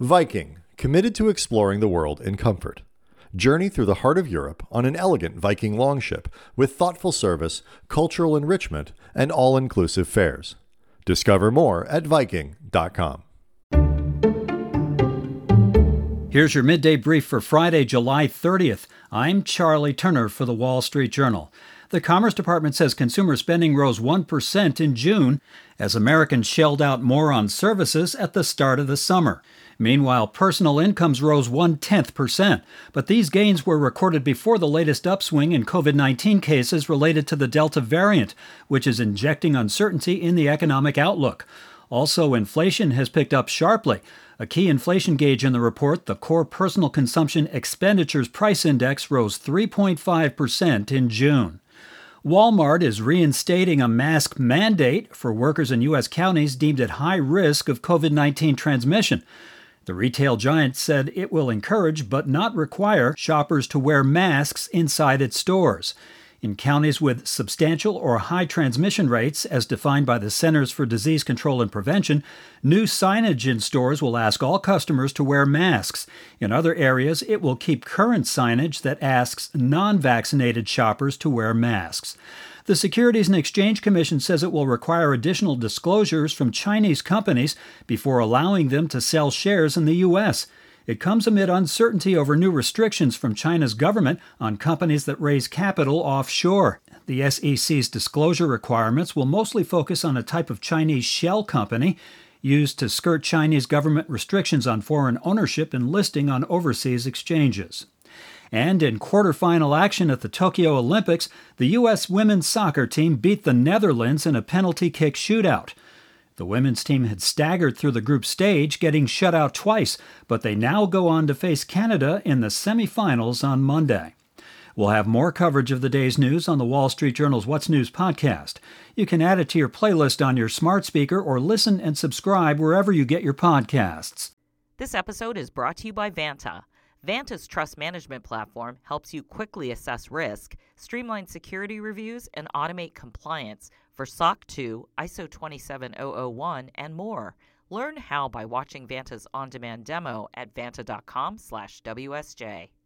Viking, committed to exploring the world in comfort. Journey through the heart of Europe on an elegant Viking longship with thoughtful service, cultural enrichment, and all-inclusive fares. Discover more at Viking.com. Here's your midday brief for Friday, July 30th. I'm Charlie Turner for the Wall Street Journal. The Commerce Department says consumer spending rose 1% in June as Americans shelled out more on services at the start of the summer. Meanwhile, personal incomes rose 0.1%, but these gains were recorded before the latest upswing in COVID-19 cases related to the Delta variant, which is injecting uncertainty in the economic outlook. Also, inflation has picked up sharply. A key inflation gauge in the report, the Core Personal Consumption Expenditures Price Index, rose 3.5% in June. Walmart is reinstating a mask mandate for workers in U.S. counties deemed at high risk of COVID-19 transmission. The retail giant said it will encourage but not require shoppers to wear masks inside its stores. In counties with substantial or high transmission rates, as defined by the Centers for Disease Control and Prevention, new signage in stores will ask all customers to wear masks. In other areas, it will keep current signage that asks non-vaccinated shoppers to wear masks. The Securities and Exchange Commission says it will require additional disclosures from Chinese companies before allowing them to sell shares in the U.S. It comes amid uncertainty over new restrictions from China's government on companies that raise capital offshore. The SEC's disclosure requirements will mostly focus on a type of Chinese shell company used to skirt Chinese government restrictions on foreign ownership and listing on overseas exchanges. And in quarterfinal action at the Tokyo Olympics, the U.S. women's soccer team beat the Netherlands in a penalty kick shootout. The women's team had staggered through the group stage, getting shut out twice, but they now go on to face Canada in the semifinals on Monday. We'll have more coverage of the day's news on the Wall Street Journal's What's News podcast. You can add it to your playlist on your smart speaker or listen and subscribe wherever you get your podcasts. This episode is brought to you by Vanta. Vanta's trust management platform helps you quickly assess risk, streamline security reviews, and automate compliance for SOC 2, ISO 27001, and more. Learn how by watching Vanta's on-demand demo at vanta.com/WSJ.